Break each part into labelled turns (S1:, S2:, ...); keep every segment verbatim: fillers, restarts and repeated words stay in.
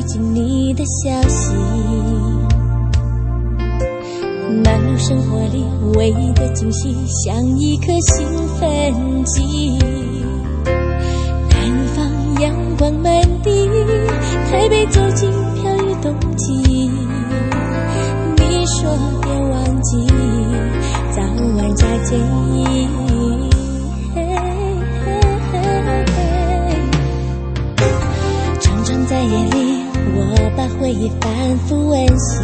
S1: 近你的消息。忙碌生活里唯一的惊喜，像一颗兴奋剂。南方阳光满地，台北走进飘雨冬季。你说别忘记，早晚加建议。常常在夜里，我把回忆反复温习。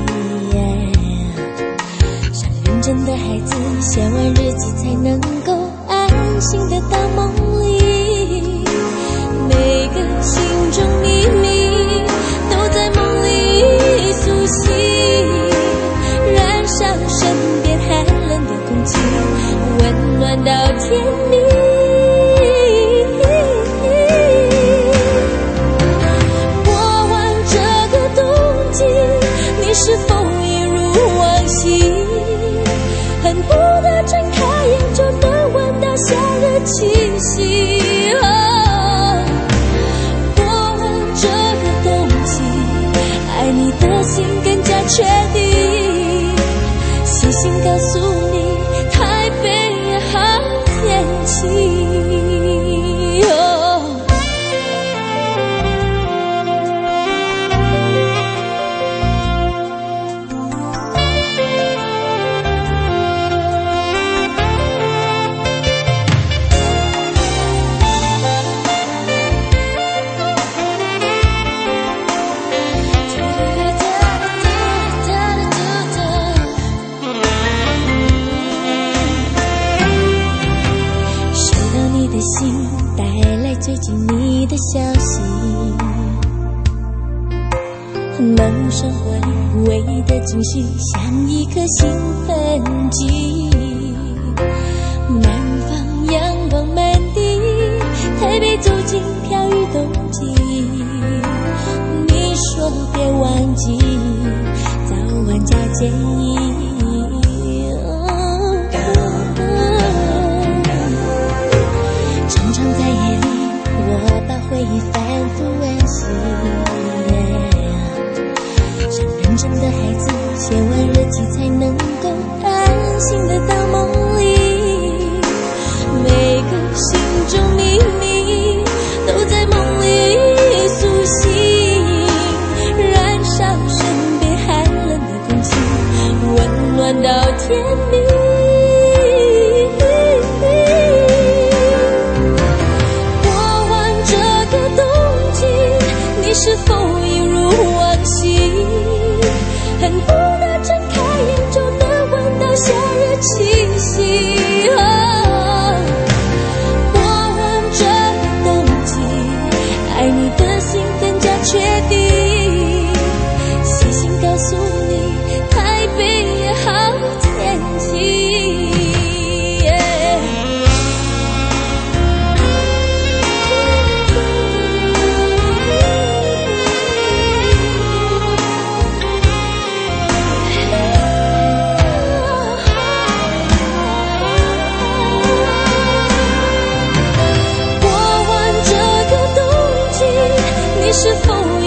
S1: 像认真的孩子，写完日记才能够安心的到梦里。每个心中秘密都在梦里苏醒，燃烧身边寒冷的空气，温暖到天明。过完这个冬季，你是否一如往昔，恨不得睁开眼就能闻到夏日气息。你的心更加确定，细心告诉你，台北好天气。最近你的消息，忙碌生活里唯一的惊喜，像一颗兴奋剂。南方阳光满地，台北走进飘雨冬季。你说别忘记，早晚加建议。常常在夜里，我把回忆反复温习，像认真的孩子，写完日记才能够安心的到梦里。每个心中秘密都在梦里苏醒，燃烧身边寒冷的空气，温暖到天明。你是否一如往昔，恨不得睁开眼就能闻到夏日气息。过完这个冬季，爱你的心更加确定，细心告诉你，台北也好天气。是否